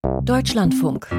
Deutschlandfunk.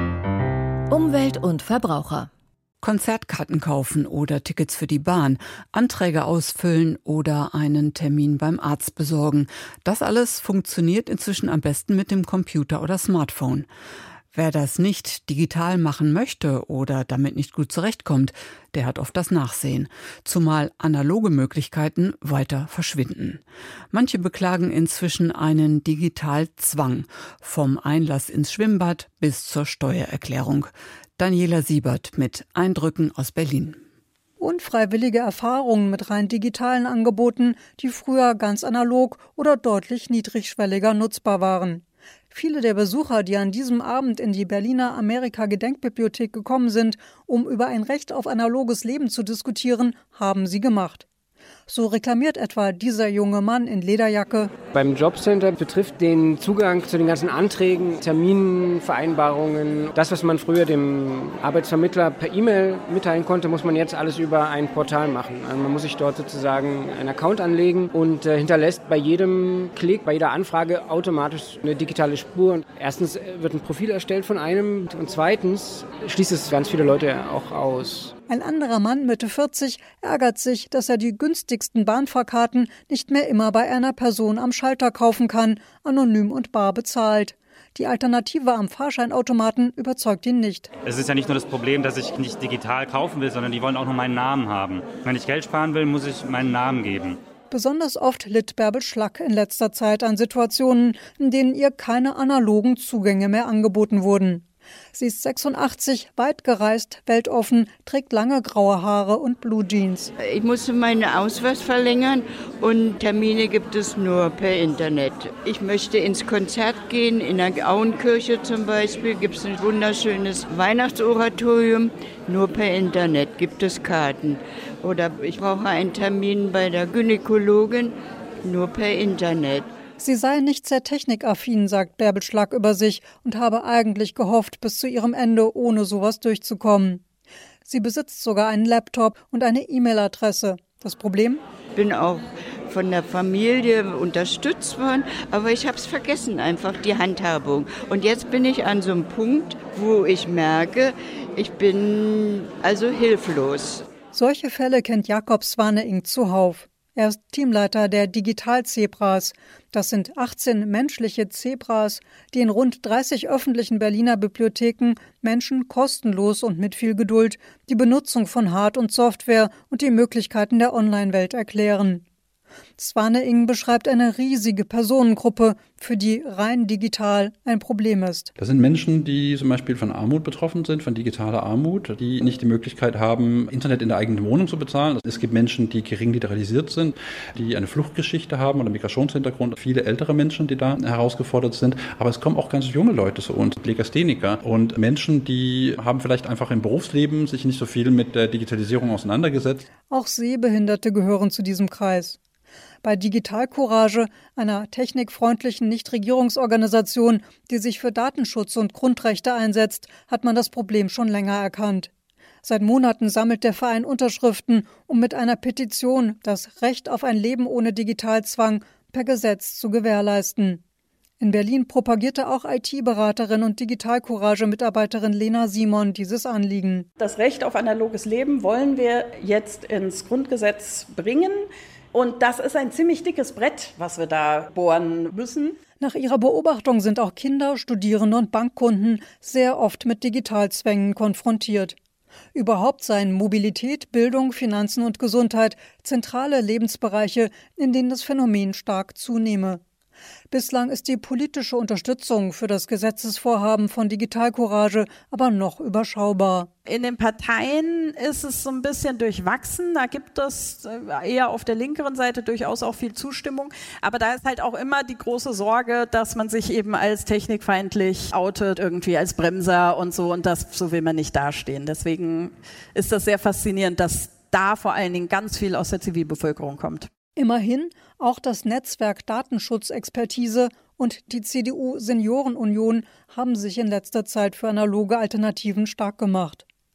Umwelt und Verbraucher. Konzertkarten kaufen oder Tickets für die Bahn, Anträge ausfüllen oder einen Termin beim Arzt besorgen. Das alles funktioniert inzwischen am besten mit dem Computer oder Smartphone. Wer das nicht digital machen möchte oder damit nicht gut zurechtkommt, der hat oft das Nachsehen. Zumal analoge Möglichkeiten weiter verschwinden. Manche beklagen inzwischen einen Digitalzwang, vom Einlass ins Schwimmbad bis zur Steuererklärung. Daniela Siebert mit Eindrücken aus Berlin. Unfreiwillige Erfahrungen mit rein digitalen Angeboten, die früher ganz analog oder deutlich niedrigschwelliger nutzbar waren. Viele der Besucher, die an diesem Abend in die Berliner Amerika-Gedenkbibliothek gekommen sind, um über ein Recht auf analoges Leben zu diskutieren, haben sie gemacht. So reklamiert etwa dieser junge Mann in Lederjacke. Beim Jobcenter betrifft den Zugang zu den ganzen Anträgen, Terminen, Vereinbarungen. Das, was man früher dem Arbeitsvermittler per E-Mail mitteilen konnte, muss man jetzt alles über ein Portal machen. Also man muss sich dort sozusagen einen Account anlegen und hinterlässt bei jedem Klick, bei jeder Anfrage automatisch eine digitale Spur. Und erstens wird ein Profil erstellt von einem und zweitens schließt es ganz viele Leute auch aus. Ein anderer Mann, Mitte 40, ärgert sich, dass er die günstigsten Bahnfahrkarten nicht mehr immer bei einer Person am Schalter kaufen kann, anonym und bar bezahlt. Die Alternative am Fahrscheinautomaten überzeugt ihn nicht. Es ist ja nicht nur das Problem, dass ich nicht digital kaufen will, sondern die wollen auch nur meinen Namen haben. Wenn ich Geld sparen will, muss ich meinen Namen geben. Besonders oft litt Bärbel Schlack in letzter Zeit an Situationen, in denen ihr keine analogen Zugänge mehr angeboten wurden. Sie ist 86, weit gereist, weltoffen, trägt lange graue Haare und Blue Jeans. Ich musste meinen Ausweis verlängern und Termine gibt es nur per Internet. Ich möchte ins Konzert gehen, in der Auenkirche zum Beispiel gibt es ein wunderschönes Weihnachtsoratorium. Nur per Internet gibt es Karten. Oder ich brauche einen Termin bei der Gynäkologin, nur per Internet. Sie sei nicht sehr technikaffin, sagt Bärbel Schlack über sich und habe eigentlich gehofft, bis zu ihrem Ende ohne sowas durchzukommen. Sie besitzt sogar einen Laptop und eine E-Mail-Adresse. Das Problem? Ich bin auch von der Familie unterstützt worden, aber ich habe es vergessen, einfach die Handhabung. Und jetzt bin ich an so einem Punkt, wo ich merke, ich bin also hilflos. Solche Fälle kennt Jakob Swaneing zuhauf. Er ist Teamleiter der Digital-Zebras. Das sind 18 menschliche Zebras, die in rund 30 öffentlichen Berliner Bibliotheken Menschen kostenlos und mit viel Geduld die Benutzung von Hard- und Software und die Möglichkeiten der Online-Welt erklären. Swaneing beschreibt eine riesige Personengruppe, für die rein digital ein Problem ist. Das sind Menschen, die zum Beispiel von Armut betroffen sind, von digitaler Armut, die nicht die Möglichkeit haben, Internet in der eigenen Wohnung zu bezahlen. Es gibt Menschen, die gering literalisiert sind, die eine Fluchtgeschichte haben oder Migrationshintergrund. Viele ältere Menschen, die da herausgefordert sind. Aber es kommen auch ganz junge Leute zu uns, Legastheniker und Menschen, die haben vielleicht einfach im Berufsleben sich nicht so viel mit der Digitalisierung auseinandergesetzt. Auch Sehbehinderte gehören zu diesem Kreis. Bei Digital Courage, einer technikfreundlichen Nichtregierungsorganisation, die sich für Datenschutz und Grundrechte einsetzt, hat man das Problem schon länger erkannt. Seit Monaten sammelt der Verein Unterschriften, um mit einer Petition das Recht auf ein Leben ohne Digitalzwang per Gesetz zu gewährleisten. In Berlin propagierte auch IT-Beraterin und Digital Courage-Mitarbeiterin Lena Simon dieses Anliegen. Das Recht auf analoges Leben wollen wir jetzt ins Grundgesetz bringen. Und das ist ein ziemlich dickes Brett, was wir da bohren müssen. Nach ihrer Beobachtung sind auch Kinder, Studierende und Bankkunden sehr oft mit Digitalzwängen konfrontiert. Überhaupt seien Mobilität, Bildung, Finanzen und Gesundheit zentrale Lebensbereiche, in denen das Phänomen stark zunehme. Bislang ist die politische Unterstützung für das Gesetzesvorhaben von Digital Courage aber noch überschaubar. In den Parteien ist es so ein bisschen durchwachsen. Da gibt es eher auf der linkeren Seite durchaus auch viel Zustimmung. Aber da ist halt auch immer die große Sorge, dass man sich eben als technikfeindlich outet, irgendwie als Bremser und so. Und so will man nicht dastehen. Deswegen ist das sehr faszinierend, dass da vor allen Dingen ganz viel aus der Zivilbevölkerung kommt. Immerhin, auch das Netzwerk Datenschutzexpertise und die CDU Seniorenunion haben sich in letzter Zeit für analoge Alternativen stark gemacht.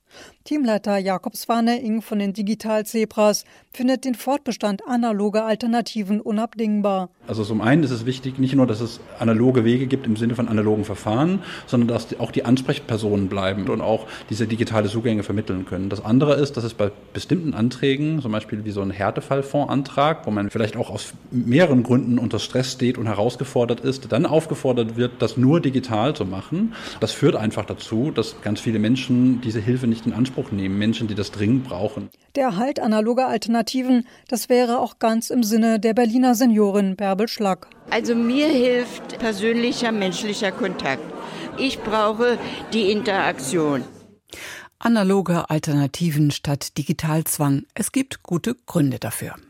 Teamleiter Jakob Svaneing von den Digital-Zebras findet den Fortbestand analoger Alternativen unabdingbar. Also zum einen ist es wichtig, nicht nur, dass es analoge Wege gibt im Sinne von analogen Verfahren, sondern dass auch die Ansprechpersonen bleiben und auch diese digitale Zugänge vermitteln können. Das andere ist, dass es bei bestimmten Anträgen, zum Beispiel wie so ein Härtefallfondsantrag, wo man vielleicht auch aus mehreren Gründen unter Stress steht und herausgefordert ist, dann aufgefordert wird, das nur digital zu machen. Das führt einfach dazu, dass ganz viele Menschen diese Hilfe nicht in Anspruch nehmen, Menschen, die das dringend brauchen. Der Erhalt analoger Alternativen, das wäre auch ganz im Sinne der Berliner Seniorin Bärbel Schlack. Also mir hilft persönlicher menschlicher Kontakt. Ich brauche die Interaktion. Analoge Alternativen statt Digitalzwang. Es gibt gute Gründe dafür.